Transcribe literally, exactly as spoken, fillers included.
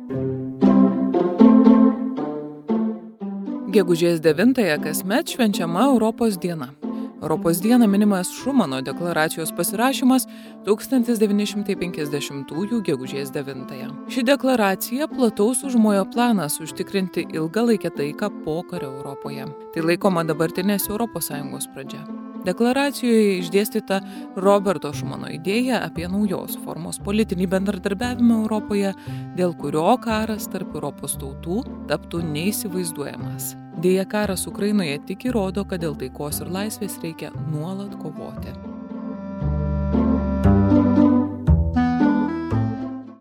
Gegužės devintąją kasmet švenčiama Europos diena. Europos dieną minimas Šumano deklaracijos pasirašymas tūkstantis devyni šimtai penkiasdešimtųjų gegužės devintąją. Ši deklaracija plataus užmojo planas užtikrinti ilgalaikę taiką pokario Europoje. Tai laikoma dabartinės Europos Sąjungos pradžia. Deklaracijoje išdėstyta Roberto Šumano idėja apie naujos formos politinį bendradarbiavimą Europoje, dėl kurio karas tarp Europos tautų taptų neįsivaizduojamas. Deja, karas Ukrainoje tik įrodo, kad dėl taikos ir laisvės reikia nuolat kovoti.